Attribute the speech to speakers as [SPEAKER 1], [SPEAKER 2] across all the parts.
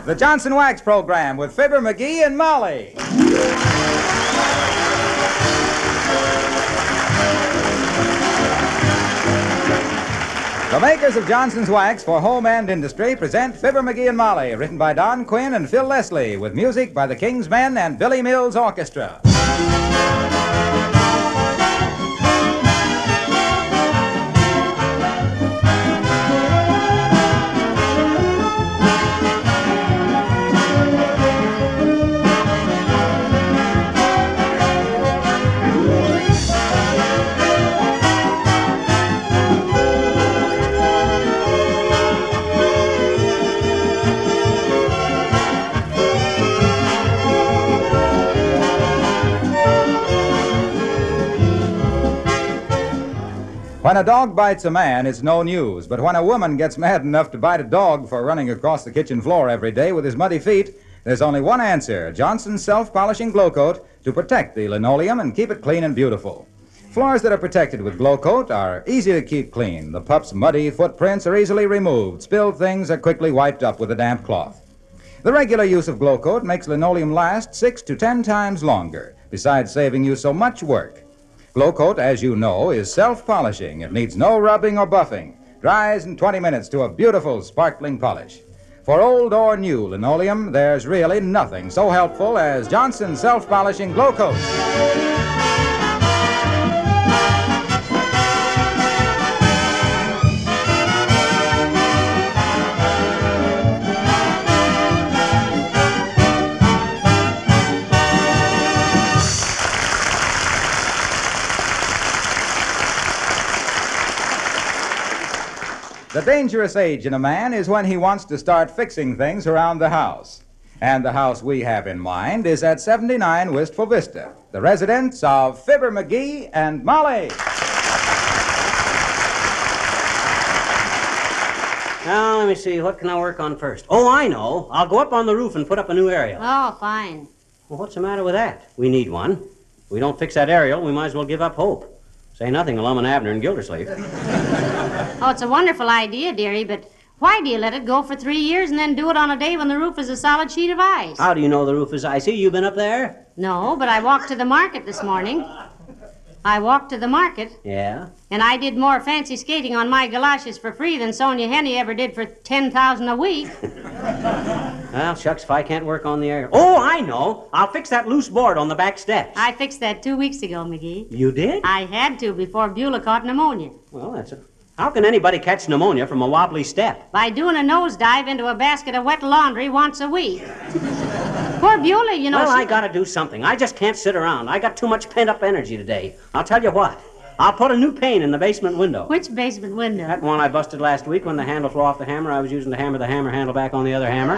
[SPEAKER 1] The Johnson Wax Program with Fibber McGee and Molly. The makers of Johnson's Wax for home and industry present Fibber McGee and Molly, written by Don Quinn and Phil Leslie, with music by the King's Men and Billy Mills Orchestra. When a dog bites a man, it's no news. But when a woman gets mad enough to bite a dog for running across the kitchen floor every day with his muddy feet, there's only one answer: Johnson's self-polishing Glow Coat to protect the linoleum and keep it clean and beautiful. Floors that are protected with Glow Coat are easy to keep clean. The pup's muddy footprints are easily removed. Spilled things are quickly wiped up with a damp cloth. The regular use of Glow Coat makes linoleum last 6 to 10 times longer, besides saving you so much work. Glow Coat, as you know, is self-polishing. It needs no rubbing or buffing. Dries in 20 minutes to a beautiful, sparkling polish. For old or new linoleum, there's really nothing so helpful as Johnson's self-polishing Glow Coat. The dangerous age in a man is when he wants to start fixing things around the house. And the house we have in mind is at 79 Wistful Vista, the residence of Fibber McGee and Molly.
[SPEAKER 2] Now, let me see. What can I work on first? Oh, I know. I'll go up on the roof and put up a new aerial.
[SPEAKER 3] Oh, fine.
[SPEAKER 2] Well, what's the matter with that? We need one. If we don't fix that aerial, we might as well give up hope. Say nothing of Lum and Abner and Gildersleeve.
[SPEAKER 3] Oh, it's a wonderful idea, dearie, but why do you let it go for 3 years and then do it on a day when the roof is a solid sheet of ice?
[SPEAKER 2] How do you know the roof is icy? You been up there?
[SPEAKER 3] No, but I walked to the market this morning.
[SPEAKER 2] Yeah?
[SPEAKER 3] And I did more fancy skating on my galoshes for free than Sonia Henney ever did for $10,000 a week.
[SPEAKER 2] Well, shucks, if I can't work on the aerial. Oh, I know. I'll fix that loose board on the back steps.
[SPEAKER 3] I fixed that 2 weeks ago, McGee.
[SPEAKER 2] You did?
[SPEAKER 3] I had to before Beulah caught pneumonia.
[SPEAKER 2] Well, that's a... How can anybody catch pneumonia from a wobbly step?
[SPEAKER 3] By doing a nosedive into a basket of wet laundry once a week. Poor Beulah, you know.
[SPEAKER 2] Well, I gotta do something. I just can't sit around. I got too much pent-up energy today. I'll tell you what. I'll put a new pane in the basement window.
[SPEAKER 3] Which basement window?
[SPEAKER 2] That one I busted last week when the handle flew off the hammer. I was using to hammer the hammer handle back on the other hammer.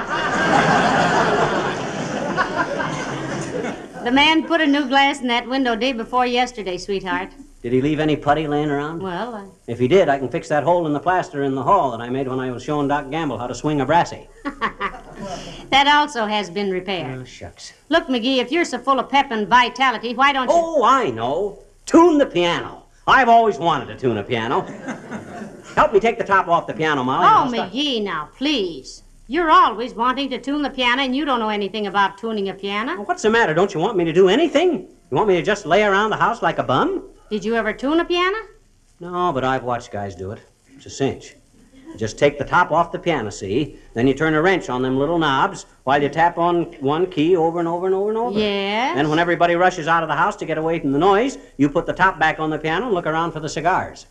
[SPEAKER 3] The man put a new glass in that window day before yesterday, sweetheart.
[SPEAKER 2] Did he leave any putty laying around?
[SPEAKER 3] Well,
[SPEAKER 2] If he did, I can fix that hole in the plaster in the hall that I made when I was showing Doc Gamble how to swing a brassy.
[SPEAKER 3] That also has been repaired.
[SPEAKER 2] Oh, shucks.
[SPEAKER 3] Look, McGee, if you're so full of pep and vitality, why don't you...
[SPEAKER 2] Oh, I know. Tune the piano. I've always wanted to tune a piano. Help me take the top off the piano, Molly.
[SPEAKER 3] Oh, McGee, now, please. You're always wanting to tune the piano, and you don't know anything about tuning a piano.
[SPEAKER 2] Well, what's the matter? Don't you want me to do anything? You want me to just lay around the house like a bum?
[SPEAKER 3] Did you ever tune a piano?
[SPEAKER 2] No, but I've watched guys do it. It's a cinch. You just take the top off the piano, see? Then you turn a wrench on them little knobs while you tap on one key over and over and over and over.
[SPEAKER 3] Yes.
[SPEAKER 2] Then when everybody rushes out of the house to get away from the noise, you put the top back on the piano and look around for the cigars.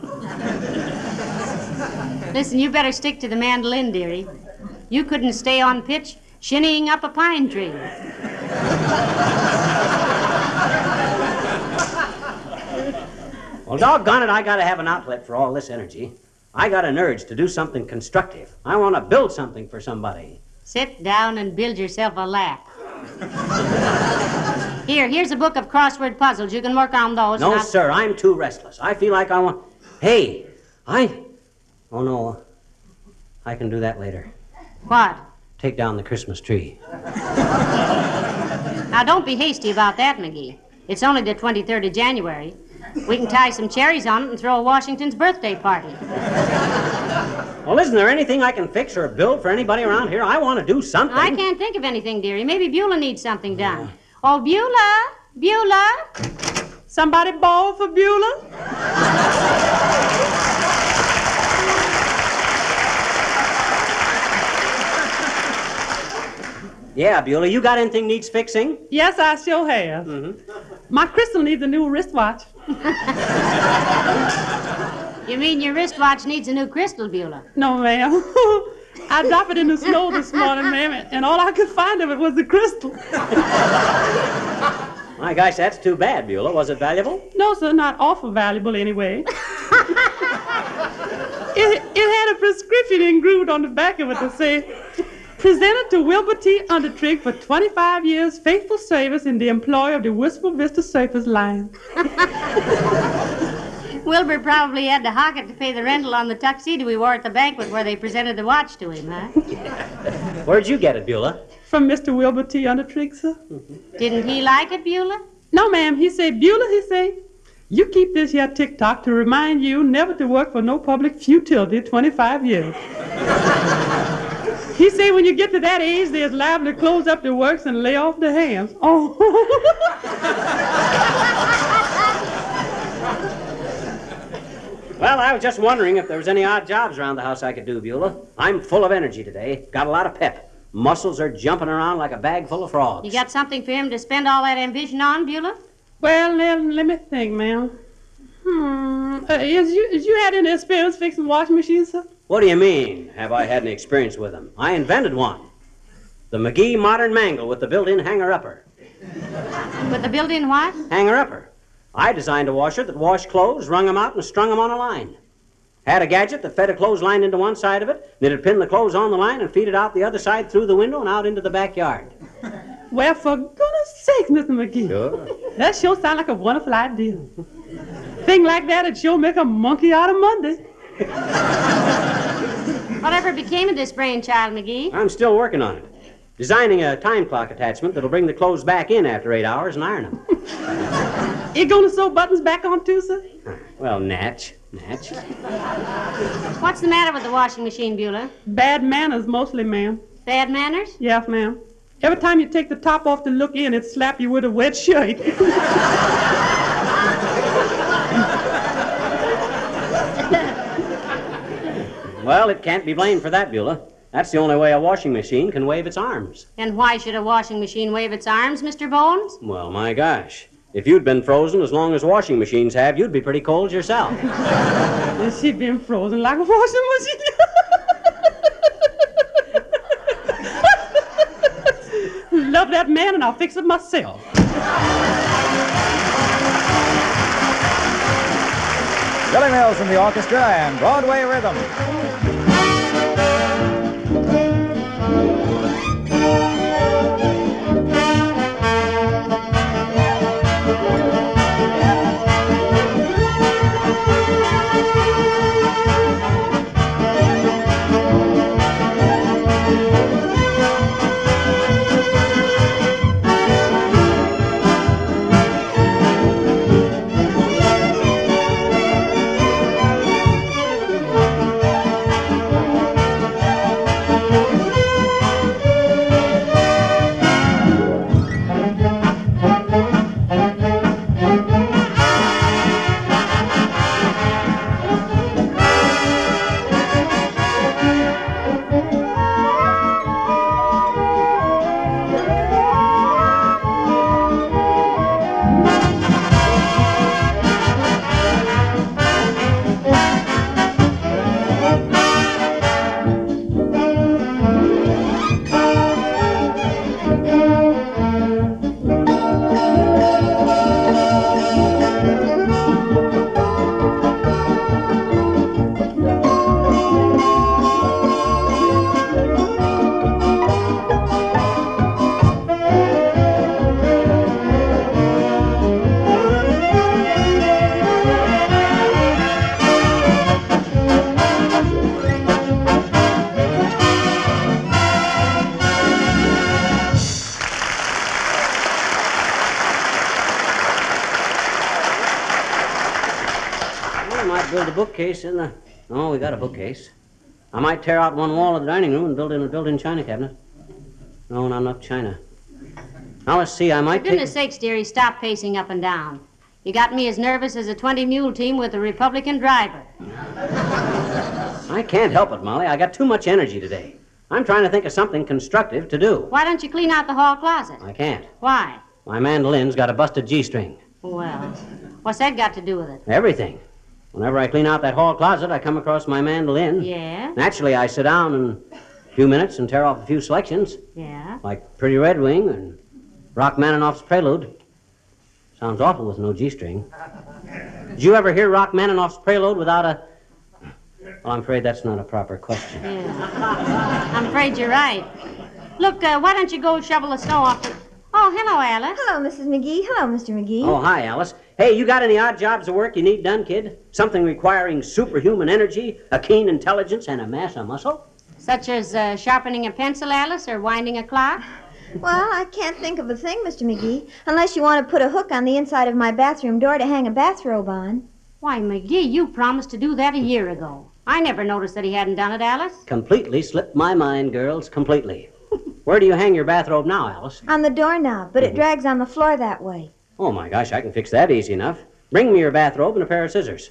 [SPEAKER 3] Listen, you better stick to the mandolin, dearie. You couldn't stay on pitch shinnying up a pine tree.
[SPEAKER 2] Well, doggone it, I gotta have an outlet for all this energy. I got an urge to do something constructive. I want to build something for somebody.
[SPEAKER 3] Sit down and build yourself a lap. Here's a book of crossword puzzles. You can work on those.
[SPEAKER 2] No, sir, I'm too restless. I feel like I want... Hey, Oh, no. I can do that later.
[SPEAKER 3] What?
[SPEAKER 2] Take down the Christmas tree.
[SPEAKER 3] Now, don't be hasty about that, McGee. It's only the 23rd of January. We can tie some cherries on it and throw a Washington's birthday party.
[SPEAKER 2] Well, isn't there anything I can fix or build for anybody around here? I want to do something.
[SPEAKER 3] I can't think of anything, dearie. Maybe Beulah needs something done. Oh, Beulah! Beulah!
[SPEAKER 4] Somebody bawl for Beulah?
[SPEAKER 2] Yeah, Beulah, you got anything needs fixing?
[SPEAKER 4] Yes, I sure have. My crystal needs a new wristwatch.
[SPEAKER 3] You mean your wristwatch needs a new crystal, Beulah?
[SPEAKER 4] No, ma'am. I dropped it in the snow this morning, ma'am, and all I could find of it was the crystal.
[SPEAKER 2] My gosh, that's too bad, Beulah. Was it valuable?
[SPEAKER 4] No, sir, not awful valuable anyway. It had a prescription engraved on the back of it to say, presented to Wilbur T. Undertrig for 25 years faithful service in the employ of the Wistful Vista Surface Line.
[SPEAKER 3] Wilbur probably had to hock it to pay the rental on the tuxedo he wore at the banquet where they presented the watch to him, huh?
[SPEAKER 2] Where'd you get it, Beulah?
[SPEAKER 4] From Mr. Wilbur T. Undertrig, sir.
[SPEAKER 3] Didn't he like it, Beulah?
[SPEAKER 4] No, ma'am. He said, Beulah, he said, you keep this here tick-tock to remind you never to work for no public futility 25 years. He said when you get to that age, there's liable to close up the works and lay off the hands. Oh.
[SPEAKER 2] Well, I was just wondering if there was any odd jobs around the house I could do, Beulah. I'm full of energy today. Got a lot of pep. Muscles are jumping around like a bag full of frogs.
[SPEAKER 3] You got something for him to spend all that ambition on, Beulah?
[SPEAKER 4] Well, let me think, ma'am. Has you had any experience fixing washing machines, sir?
[SPEAKER 2] What do you mean, have I had any experience with them? I invented one. The McGee Modern Mangle with the built-in hanger-upper.
[SPEAKER 3] With the built-in what?
[SPEAKER 2] Hanger-upper. I designed a washer that washed clothes, wrung them out, and strung them on a line. Had a gadget that fed a clothesline into one side of it, then it'd pin the clothes on the line and feed it out the other side through the window and out into the backyard.
[SPEAKER 4] Well, for goodness sakes, Mr. McGee.
[SPEAKER 2] Sure.
[SPEAKER 4] That sure sounds like a wonderful idea. Thing like that would sure make a monkey out of Monday.
[SPEAKER 3] Whatever became of this brainchild, McGee?
[SPEAKER 2] I'm still working on it. Designing a time clock attachment that'll bring the clothes back in after 8 hours and iron them.
[SPEAKER 4] You gonna sew buttons back on too, sir?
[SPEAKER 2] Well, Natch.
[SPEAKER 3] What's the matter with the washing machine, Beulah?
[SPEAKER 4] Bad manners mostly, ma'am.
[SPEAKER 3] Bad manners?
[SPEAKER 4] Yes, ma'am. Every time you take the top off to look in, it slap you with a wet shirt.
[SPEAKER 2] Well, it can't be blamed for that, Beulah. That's the only way a washing machine can wave its arms.
[SPEAKER 3] And why should a washing machine wave its arms, Mr. Bones?
[SPEAKER 2] Well, my gosh. If you'd been frozen as long as washing machines have, you'd be pretty cold yourself.
[SPEAKER 4] Yes, she'd been frozen like a washing machine. Love that man, and I'll fix it myself.
[SPEAKER 1] Billy Mills and the orchestra and Broadway Rhythm.
[SPEAKER 2] Build a bookcase in the... Oh, we got a bookcase. I might tear out one wall of the dining room and build in a built-in china cabinet. No, not enough china. Now, let's see, I might
[SPEAKER 3] For goodness sakes, dearie, stop pacing up and down. You got me as nervous as a 20-mule team with a Republican driver.
[SPEAKER 2] I can't help it, Molly. I got too much energy today. I'm trying to think of something constructive to do.
[SPEAKER 3] Why don't you clean out the hall closet?
[SPEAKER 2] I can't.
[SPEAKER 3] Why?
[SPEAKER 2] My mandolin's got a busted G-string.
[SPEAKER 3] Well, what's that got to do with it?
[SPEAKER 2] Everything. Whenever I clean out that hall closet, I come across my mandolin.
[SPEAKER 3] Yeah?
[SPEAKER 2] Naturally, I sit down in a few minutes and tear off a few selections,
[SPEAKER 3] Yeah?
[SPEAKER 2] like Pretty Red Wing and Rachmaninoff's Prelude. Sounds awful with no G-string. Did you ever hear Rachmaninoff's Prelude without a... Well, I'm afraid that's not a proper question.
[SPEAKER 3] Yeah. I'm afraid you're right. Look, why don't you go shovel the snow off the... Oh, hello, Alice.
[SPEAKER 5] Hello, Mrs. McGee. Hello, Mr. McGee.
[SPEAKER 2] Oh, hi, Alice. Hey, you got any odd jobs of work you need done, kid? Something requiring superhuman energy, a keen intelligence, and a mass of muscle?
[SPEAKER 3] Such as sharpening a pencil, Alice, or winding a clock?
[SPEAKER 5] Well, I can't think of a thing, Mr. McGee, unless you want to put a hook on the inside of my bathroom door to hang a bathrobe on.
[SPEAKER 3] Why, McGee, you promised to do that a year ago. I never noticed that he hadn't done it, Alice.
[SPEAKER 2] Completely slipped my mind, girls, completely. Where do you hang your bathrobe now, Alice?
[SPEAKER 5] On the doorknob, but it drags on the floor that way.
[SPEAKER 2] Oh, my gosh, I can fix that easy enough. Bring me your bathrobe and a pair of scissors.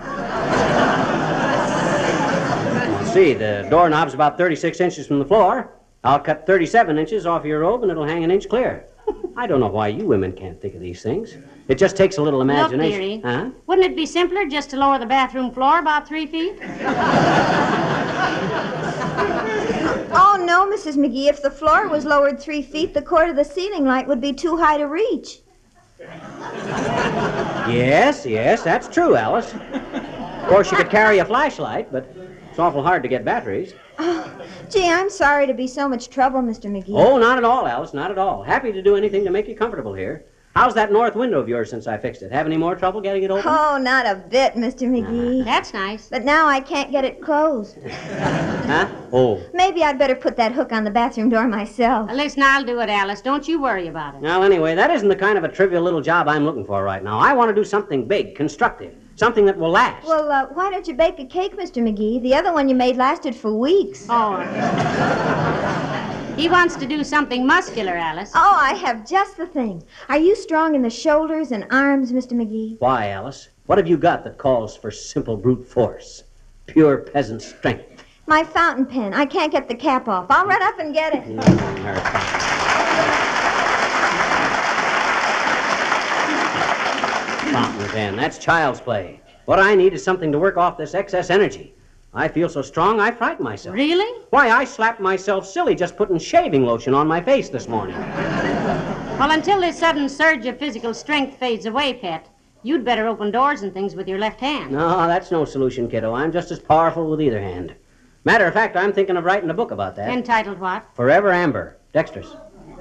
[SPEAKER 2] Let's see, the doorknob's about 36 inches from the floor. I'll cut 37 inches off your robe and it'll hang an inch clear. I don't know why you women can't think of these things. It just takes a little imagination.
[SPEAKER 3] Look, dearie,
[SPEAKER 2] Huh?
[SPEAKER 3] wouldn't it be simpler just to lower the bathroom floor about 3 feet?
[SPEAKER 5] Oh, no, Mrs. McGee. If the floor was lowered 3 feet, the cord of the ceiling light would be too high to reach.
[SPEAKER 2] Yes, that's true, Alice. Of course, you could carry a flashlight, but it's awful hard to get batteries.
[SPEAKER 5] Oh, gee, I'm sorry to be so much trouble, Mr. McGee.
[SPEAKER 2] Oh, not at all, Alice, not at all. Happy to do anything to make you comfortable here. How's that north window of yours since I fixed it? Have any more trouble getting it open?
[SPEAKER 5] Oh, not a bit, Mr. McGee.
[SPEAKER 3] That's nice.
[SPEAKER 5] But now I can't get it closed.
[SPEAKER 2] Huh? Oh.
[SPEAKER 5] Maybe I'd better put that hook on the bathroom door myself.
[SPEAKER 3] Listen, I'll do it, Alice. Don't you worry about it.
[SPEAKER 2] Well, anyway, that isn't the kind of a trivial little job I'm looking for right now. I want to do something big, constructive, something that will last.
[SPEAKER 5] Well, why don't you bake a cake, Mr. McGee? The other one you made lasted for weeks.
[SPEAKER 3] Oh. He wants to do something muscular, Alice.
[SPEAKER 5] Oh, I have just the thing. Are you strong in the shoulders and arms, Mr. McGee?
[SPEAKER 2] Why, Alice? What have you got that calls for simple brute force? Pure peasant strength.
[SPEAKER 5] My fountain pen. I can't get the cap off. I'll run up and get it.
[SPEAKER 2] Fountain pen. That's child's play. What I need is something to work off this excess energy. I feel so strong, I frighten myself.
[SPEAKER 3] Really?
[SPEAKER 2] Why, I slapped myself silly just putting shaving lotion on my face this morning.
[SPEAKER 3] Well, until this sudden surge of physical strength fades away, Pet, you'd better open doors and things with your left hand.
[SPEAKER 2] No, that's no solution, kiddo. I'm just as powerful with either hand. Matter of fact, I'm thinking of writing a book about that.
[SPEAKER 3] Entitled what?
[SPEAKER 2] Forever Amber, dexterous.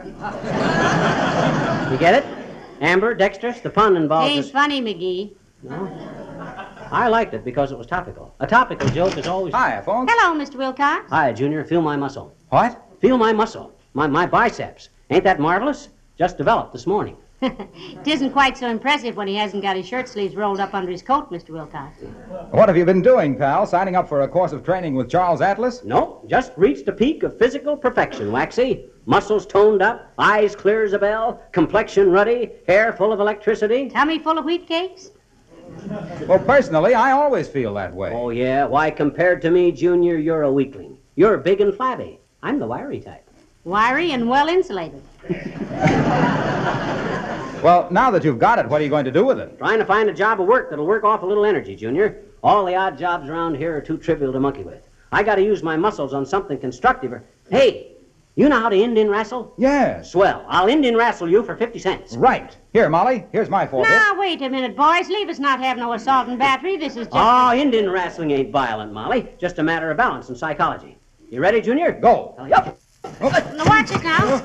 [SPEAKER 2] You get it? Amber, dexterous, the pun involves...
[SPEAKER 3] Ain't funny, McGee.
[SPEAKER 2] No? I liked it because it was topical. A topical joke is always...
[SPEAKER 1] Hiya, folks.
[SPEAKER 3] Hello, Mr. Wilcox.
[SPEAKER 2] Hi, Junior. Feel my muscle.
[SPEAKER 1] What?
[SPEAKER 2] Feel my muscle. My biceps. Ain't that marvelous? Just developed this morning.
[SPEAKER 3] It isn't quite so impressive when he hasn't got his shirt sleeves rolled up under his coat, Mr. Wilcox.
[SPEAKER 1] What have you been doing, pal? Signing up for a course of training with Charles Atlas?
[SPEAKER 2] Nope. Just reached a peak of physical perfection, Waxy. Muscles toned up, eyes clear as a bell, complexion ruddy, hair full of electricity.
[SPEAKER 3] Tummy full of wheat cakes?
[SPEAKER 1] Well, personally, I always feel that way.
[SPEAKER 2] Oh, yeah? Why, compared to me, Junior, you're a weakling. You're big and flabby. I'm the wiry type.
[SPEAKER 3] Wiry and well insulated.
[SPEAKER 1] Well, now that you've got it, what are you going to do with it?
[SPEAKER 2] Trying to find a job of work that'll work off a little energy, Junior. All the odd jobs around here are too trivial to monkey with. I gotta use my muscles on something constructive. Hey, you know how to Indian wrestle?
[SPEAKER 1] Yes.
[SPEAKER 2] Swell. I'll Indian wrestle you for 50 cents.
[SPEAKER 1] Right. Here, Molly, here's my four-bit.
[SPEAKER 3] Now, wait a minute, boys. Leave us not have no assault and battery. This is just...
[SPEAKER 2] Oh, Indian wrestling ain't violent, Molly. Just a matter of balance and psychology. You ready, Junior?
[SPEAKER 1] Go.
[SPEAKER 2] Yup.
[SPEAKER 3] Now, watch it now.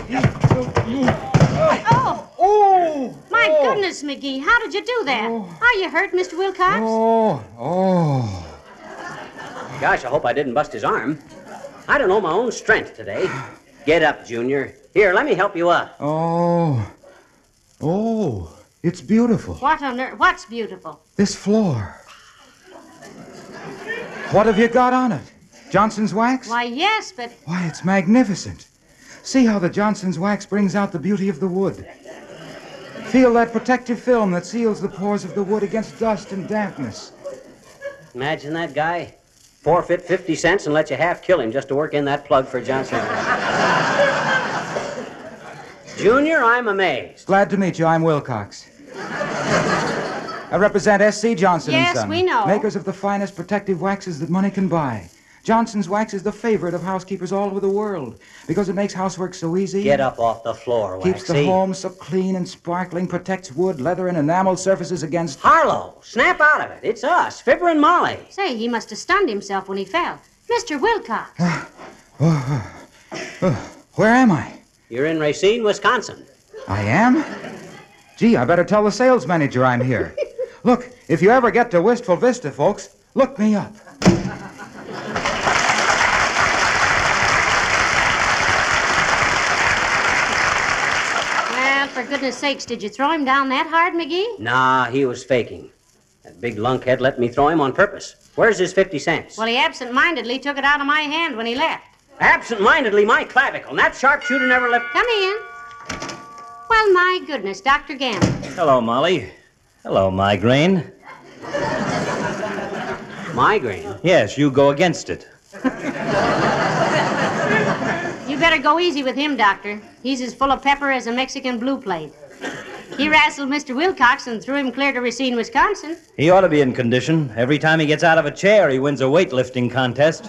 [SPEAKER 3] Oh!
[SPEAKER 1] Oh!
[SPEAKER 3] My goodness, McGee, how did you do that? Are you hurt, Mr. Wilcox?
[SPEAKER 1] Oh.
[SPEAKER 2] Gosh, I hope I didn't bust his arm. I don't know my own strength today. Get up, Junior. Here, let me help you up.
[SPEAKER 1] Oh, it's beautiful.
[SPEAKER 3] What on earth? What's beautiful?
[SPEAKER 1] This floor. What have you got on it? Johnson's wax?
[SPEAKER 3] Why, yes, but...
[SPEAKER 1] Why, it's magnificent. See how the Johnson's wax brings out the beauty of the wood. Feel that protective film that seals the pores of the wood against dust and dampness.
[SPEAKER 2] Imagine that guy. Forfeit 50 cents and let you half kill him just to work in that plug for Johnson. Junior, I'm amazed.
[SPEAKER 1] Glad to meet you. I'm Wilcox. I represent S.C. Johnson &
[SPEAKER 3] Yes,
[SPEAKER 1] Son,
[SPEAKER 3] we know.
[SPEAKER 1] makers of the finest protective waxes that money can buy. Johnson's wax is the favorite of housekeepers all over the world because it makes housework so easy.
[SPEAKER 2] Get up off the floor, Waxy.
[SPEAKER 1] Keeps the home so clean and sparkling, protects wood, leather, and enamel surfaces against...
[SPEAKER 2] Harlow, snap out of it. It's us, Fibber and Molly.
[SPEAKER 3] Say, he must have stunned himself when he fell. Mr. Wilcox.
[SPEAKER 1] Where am I?
[SPEAKER 2] You're in Racine, Wisconsin.
[SPEAKER 1] I am? Gee, I better tell the sales manager I'm here. Look, if you ever get to Wistful Vista, folks, look me up.
[SPEAKER 3] Well, for goodness sakes, did you throw him down that hard, McGee?
[SPEAKER 2] Nah, he was faking. That big lunkhead let me throw him on purpose. Where's his 50 cents?
[SPEAKER 3] Well, he absent-mindedly took it out of my hand when he left.
[SPEAKER 2] Absent-mindedly, my clavicle. And that sharpshooter never left...
[SPEAKER 3] Come in. Well, my goodness, Dr. Gamble.
[SPEAKER 6] Hello, Molly. Hello, migraine.
[SPEAKER 2] Migraine?
[SPEAKER 6] Yes, you go against it.
[SPEAKER 3] You better go easy with him, Doctor. He's as full of pepper as a Mexican blue plate. He wrestled Mr. Wilcox and threw him clear to Racine, Wisconsin.
[SPEAKER 6] He ought to be in condition. Every time he gets out of a chair, he wins a weightlifting contest.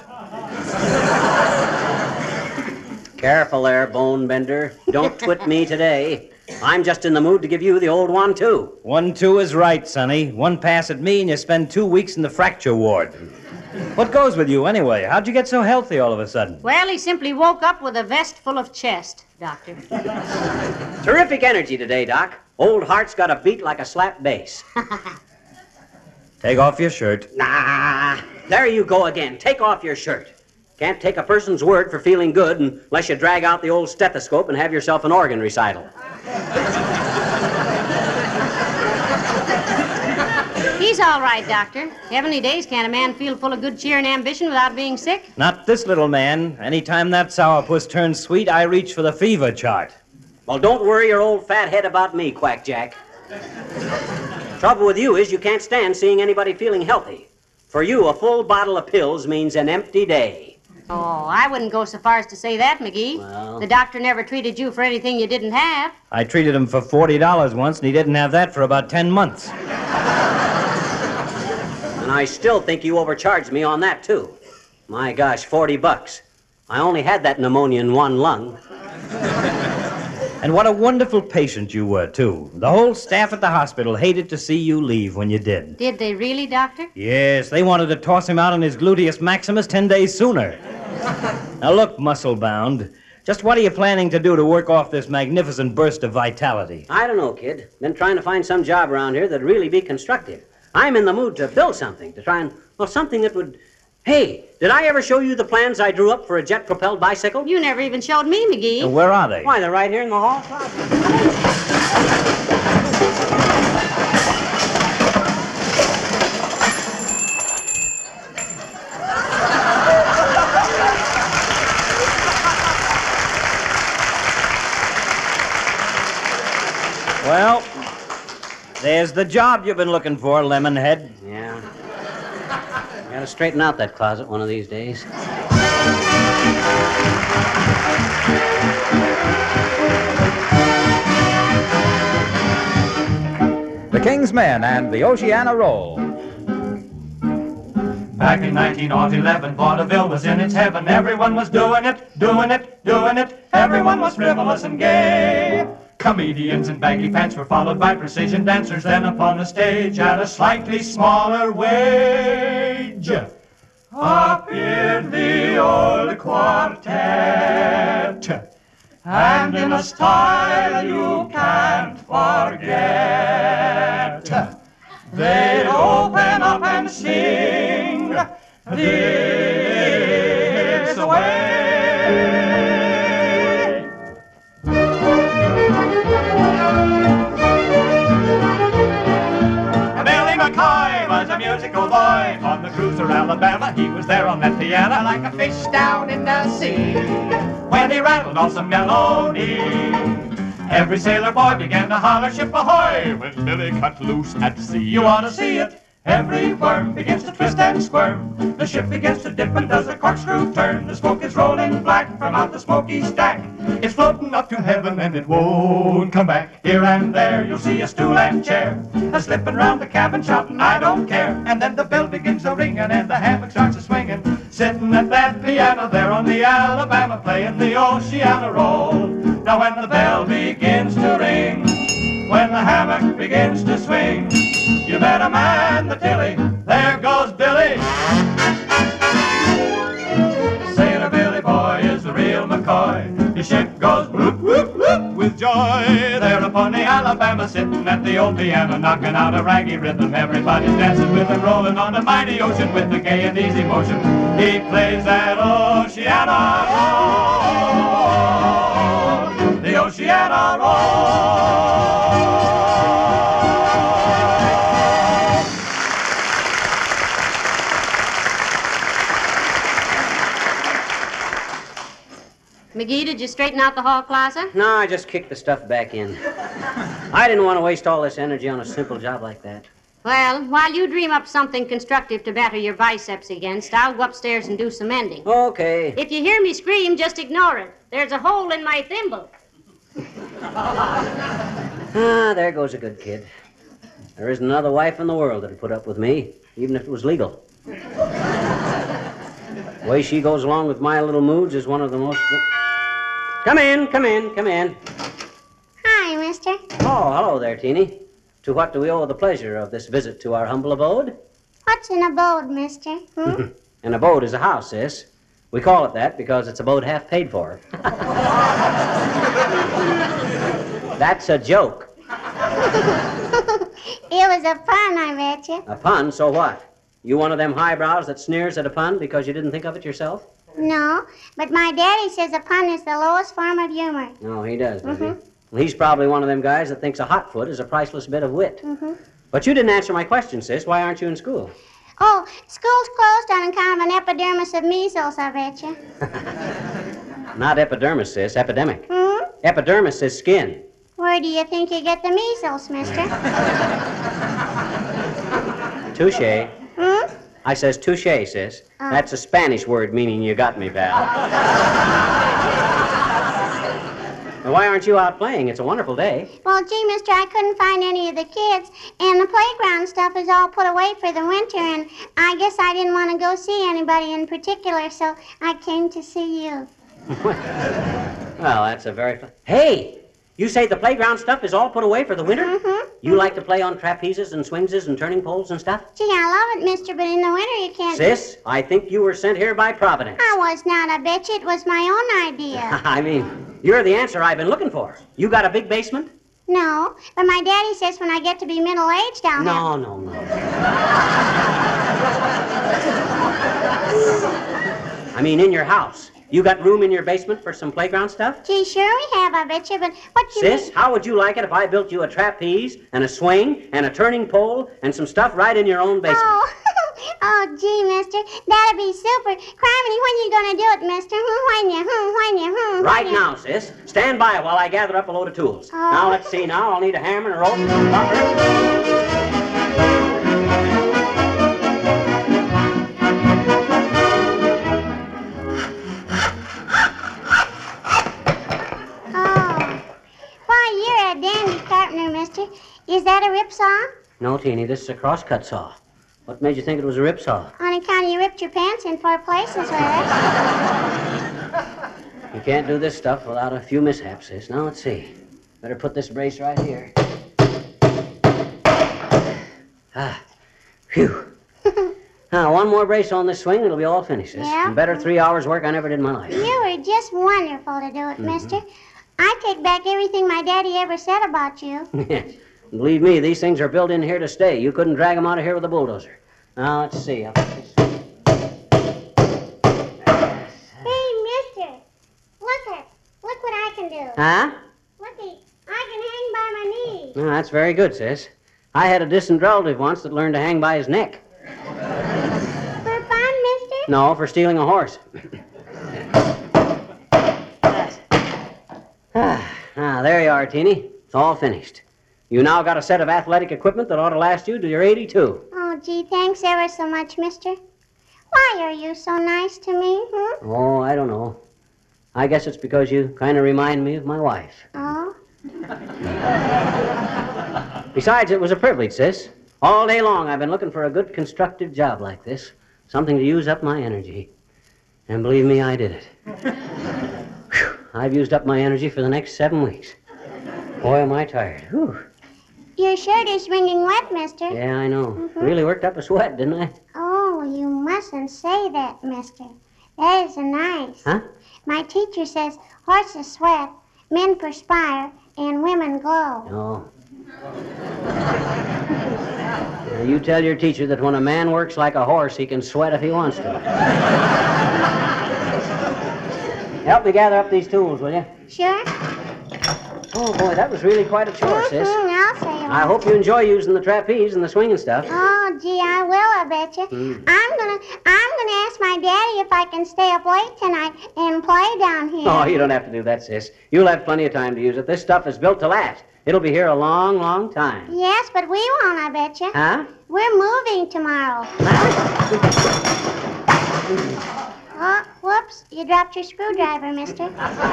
[SPEAKER 2] Careful there, bone bender. Don't twit me today. I'm just in the mood to give you the old 1-2.
[SPEAKER 6] 1-2 is right, Sonny. One pass at me and you spend 2 weeks in the fracture ward. What goes with you, anyway? How'd you get so healthy all of a sudden?
[SPEAKER 3] Well, he simply woke up with a vest full of chest, Doctor.
[SPEAKER 2] Terrific energy today, Doc. Old heart's got a beat like a slap bass.
[SPEAKER 6] Take off your shirt.
[SPEAKER 2] Nah, there you go again. Take off your shirt. Can't take a person's word for feeling good unless you drag out the old stethoscope and have yourself an organ recital.
[SPEAKER 3] He's all right, Doctor. Heavenly days, can't a man feel full of good cheer and ambition without being sick?
[SPEAKER 6] Not this little man. Anytime that sourpuss turns sweet, I reach for the fever chart.
[SPEAKER 2] Well, don't worry your old fat head about me, Quack Jack. Trouble with you is you can't stand seeing anybody feeling healthy. For you, a full bottle of pills means an empty day.
[SPEAKER 3] Oh, I wouldn't go so far as to say that, McGee.
[SPEAKER 2] Well...
[SPEAKER 3] The doctor never treated you for anything you didn't have.
[SPEAKER 6] I treated him for $40 once, and he didn't have that for about 10 months.
[SPEAKER 2] And I still think you overcharged me on that, too. My gosh, $40. I only had that pneumonia in one lung.
[SPEAKER 6] And what a wonderful patient you were, too. The whole staff at the hospital hated to see you leave when you did.
[SPEAKER 3] Did they really, Doctor?
[SPEAKER 6] Yes, they wanted to toss him out on his gluteus maximus 10 days sooner. Now look, muscle-bound, just what are you planning to do to work off this magnificent burst of vitality?
[SPEAKER 2] I don't know, kid. Been trying to find some job around here that'd really be constructive. I'm in the mood to build something, to try and, well, something that would... Hey, did I ever show you the plans I drew up for a jet-propelled bicycle?
[SPEAKER 3] You never even showed me, McGee.
[SPEAKER 6] Where are they?
[SPEAKER 2] Why, they're right here in the hall closet.
[SPEAKER 6] Well, there's the job you've been looking for, Lemonhead.
[SPEAKER 2] Yeah. Gotta straighten out that closet one of these days.
[SPEAKER 1] The King's Men and the Oceana Roll.
[SPEAKER 7] Back in 1911, vaudeville was in its heaven. Everyone was doing it, doing it, doing it. Everyone was frivolous and gay. Comedians in baggy pants were followed by precision dancers. Then upon the stage, at a slightly smaller wage, appeared the old quartet. And in a style you can't forget, they'd open up and sing this way. Billy McCoy was a musical boy on the cruiser Alabama. he was there on that piano like a fish down in the sea. When he rattled off some melody, every sailor boy began to holler, ship ahoy, when Billy cut loose at sea. You ought to see it. Every worm begins to twist and squirm. The ship begins to dip and does a corkscrew turn. The smoke is rolling black from out the smoky stack. It's floating up to heaven and it won't come back. Here and there you'll see a stool and chair, a slipping round the cabin shouting, I don't care. And then the bell begins a ringing and the hammock starts a swinging. Sitting at that piano there on the Alabama, playing the Oceana roll. Now when the bell begins to ring, when the hammock begins to swing, you better man the tilly. There goes Billy. Sailor Billy boy is the real McCoy. His ship goes whoop, whoop, whoop with joy. There upon the Alabama, sitting at the old piano, knocking out a raggy rhythm. Everybody's dancing with him, rolling on the mighty ocean with a gay and easy motion. He plays that Oceana roll, the Oceana roll.
[SPEAKER 3] McGee, did you straighten out the hall closet?
[SPEAKER 2] No, I just kicked the stuff back in. I didn't want to waste all this energy on a simple job like that.
[SPEAKER 3] Well, while you dream up something constructive to batter your biceps against, I'll go upstairs and do some mending.
[SPEAKER 2] Okay.
[SPEAKER 3] If you hear me scream, just ignore it. There's a hole in my thimble.
[SPEAKER 2] Ah, there goes a good kid. There isn't another wife in the world that'd put up with me, even if it was legal. The way she goes along with my little moods is one of the most... Come in, come in, come in.
[SPEAKER 8] Hi, mister.
[SPEAKER 2] Oh, hello there, Teeny. To what do we owe the pleasure of this visit to our humble abode?
[SPEAKER 8] What's an abode, mister?
[SPEAKER 2] An abode is a house, sis. We call it that because it's abode half paid for. That's a joke.
[SPEAKER 8] It was a pun, I bet you.
[SPEAKER 2] A pun? So what? You one of them highbrows that sneers at a pun because you didn't think of it yourself?
[SPEAKER 8] No, but my daddy says a pun is the lowest form of humor.
[SPEAKER 2] No, he does, does he? Well, he's probably one of them guys that thinks a hot foot is a priceless bit of wit. But you didn't answer my question, sis. Why aren't you in school?
[SPEAKER 8] Oh, school's closed on account of an epidermis of measles, I bet you.
[SPEAKER 2] Not epidermis, sis. Epidemic. Epidermis is skin.
[SPEAKER 8] Where do you think you get the measles, mister?
[SPEAKER 2] Touche. I says touche, sis. That's a Spanish word meaning you got me, pal. Well, why aren't you out playing? It's a wonderful day.
[SPEAKER 8] Well, gee, mister, I couldn't find any of the kids, and the playground stuff is all put away for the winter, and I guess I didn't want to go see anybody in particular, so I came to see you.
[SPEAKER 2] Well, that's a very... Hey! You say the playground stuff is all put away for the winter? You like to play on trapezes and swingses and turning poles and stuff?
[SPEAKER 8] Gee, I love it, mister, but in the winter you can't...
[SPEAKER 2] Sis, I think you were sent here by Providence.
[SPEAKER 8] I was not, I bet you. It was my own idea.
[SPEAKER 2] I mean, you're the answer I've been looking for. You got a big basement?
[SPEAKER 8] No, but my daddy says when I get to be middle-aged, I'll have...
[SPEAKER 2] No. I mean, in your house. You got room in your basement for some playground stuff?
[SPEAKER 8] Gee, sure we have, I bet you, but what you
[SPEAKER 2] Sis, how would you like it if I built you a trapeze and a swing and a turning pole and some stuff right in your own basement?
[SPEAKER 8] Oh, gee, mister, that'd be super. Criminy, when you gonna do it, mister? When?
[SPEAKER 2] Right now, sis. Stand by while I gather up a load of tools.
[SPEAKER 8] Oh.
[SPEAKER 2] Now, let's see now. I'll need a hammer and a rope and some bumpers.
[SPEAKER 8] You're a dandy carpenter, mister. Is that a rip saw?
[SPEAKER 2] No, Teeny, this is a crosscut saw. What made you think it was a rip saw?
[SPEAKER 8] On account you ripped your pants in 4 places with it.
[SPEAKER 2] You can't do this stuff without a few mishaps, sis. Now, let's see. Better put this brace right here. Phew. Now, one more brace on this swing, and it'll be all finished, sis.
[SPEAKER 8] Yeah?
[SPEAKER 2] And better 3 hours work I never did in my life.
[SPEAKER 8] You were just wonderful to do it, mister. I take back everything my daddy ever said about you.
[SPEAKER 2] Believe me, these things are built in here to stay. You couldn't drag them out of here with a bulldozer. Now, let's see.
[SPEAKER 8] Hey, mister. Look what I can do.
[SPEAKER 2] Huh?
[SPEAKER 8] Looky, I can hang by my knees.
[SPEAKER 2] No, that's very good, sis. I had a distant relative once that learned to hang by his neck.
[SPEAKER 8] For fun, mister?
[SPEAKER 2] No, for stealing a horse. Now, there you are, Teeny. It's all finished. You now got a set of athletic equipment that ought to last you till you're 82.
[SPEAKER 8] Oh, gee, thanks ever so much, mister. Why are you so nice to me,
[SPEAKER 2] Oh, I don't know. I guess it's because you kind of remind me of my wife.
[SPEAKER 8] Oh?
[SPEAKER 2] Besides, it was a privilege, sis. All day long I've been looking for a good constructive job like this. Something to use up my energy. And believe me, I did it. Whew, I've used up my energy for the next 7 weeks. Boy, am I tired. Whew.
[SPEAKER 8] Your shirt is wringing wet, mister.
[SPEAKER 2] Yeah, I know. Really worked up a sweat, didn't I?
[SPEAKER 8] Oh, you mustn't say that, mister. That isn't nice.
[SPEAKER 2] Huh?
[SPEAKER 8] My teacher says horses sweat, men perspire, and women glow.
[SPEAKER 2] No. Now, you tell your teacher that when a man works like a horse, he can sweat if he wants to. Help me gather up these tools, will you?
[SPEAKER 8] Sure?
[SPEAKER 2] Oh, boy, that was really quite a chore, sis.
[SPEAKER 8] I'll say it.
[SPEAKER 2] I hope you enjoy using the trapeze and the swinging stuff.
[SPEAKER 8] Oh, gee, I will, I bet you. I'm gonna ask my daddy if I can stay up late tonight and play down here.
[SPEAKER 2] Oh, you don't have to do that, sis. You'll have plenty of time to use it. This stuff is built to last. It'll be here a long, long time.
[SPEAKER 8] Yes, but we won't, I bet you.
[SPEAKER 2] Huh?
[SPEAKER 8] We're moving tomorrow. Oh, whoops, you dropped your screwdriver, mister.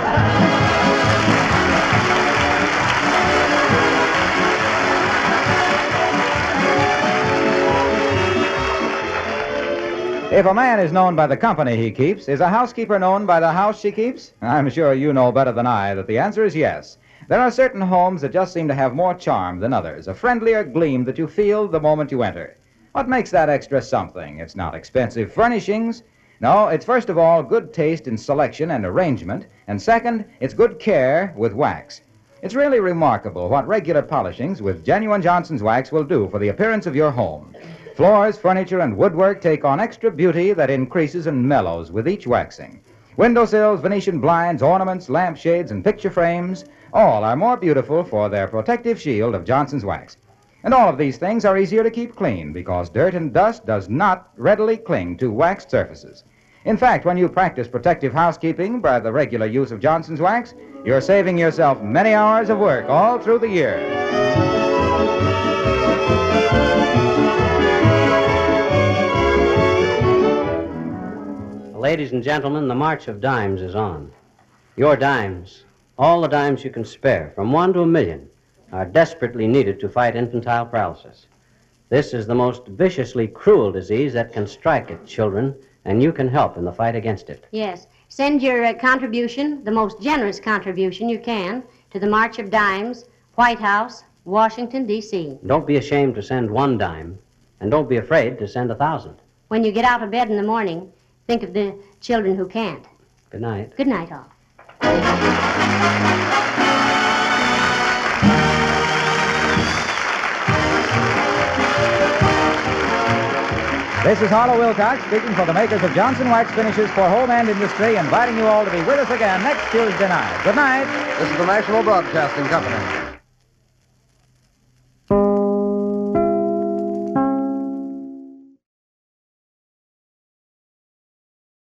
[SPEAKER 1] If a man is known by the company he keeps, is a housekeeper known by the house she keeps? I'm sure you know better than I that the answer is yes. There are certain homes that just seem to have more charm than others, a friendlier gleam that you feel the moment you enter. What makes that extra something? It's not expensive furnishings. No, it's first of all good taste in selection and arrangement, and second, it's good care with wax. It's really remarkable what regular polishings with genuine Johnson's wax will do for the appearance of your home. Floors, furniture, and woodwork take on extra beauty that increases and mellows with each waxing. Windowsills, Venetian blinds, ornaments, lampshades, and picture frames, all are more beautiful for their protective shield of Johnson's wax. And all of these things are easier to keep clean because dirt and dust does not readily cling to waxed surfaces. In fact, when you practice protective housekeeping by the regular use of Johnson's wax, you're saving yourself many hours of work all through the year.
[SPEAKER 2] Ladies and gentlemen, the March of Dimes is on. Your dimes, all the dimes you can spare, from 1 to 1,000,000, are desperately needed to fight infantile paralysis. This is the most viciously cruel disease that can strike at children, and you can help in the fight against it.
[SPEAKER 3] Yes. Send your contribution, the most generous contribution you can, to the March of Dimes, White House, Washington, D.C.
[SPEAKER 2] Don't be ashamed to send 1 dime, and don't be afraid to send 1,000.
[SPEAKER 3] When you get out of bed in the morning, think of the children who can't.
[SPEAKER 2] Good night.
[SPEAKER 3] Good night, all.
[SPEAKER 1] This is Harlow Wilcox speaking for the makers of Johnson Wax Finishes for Home and Industry, inviting you all to be with us again next Tuesday night. Good night.
[SPEAKER 9] This is the National Broadcasting Company.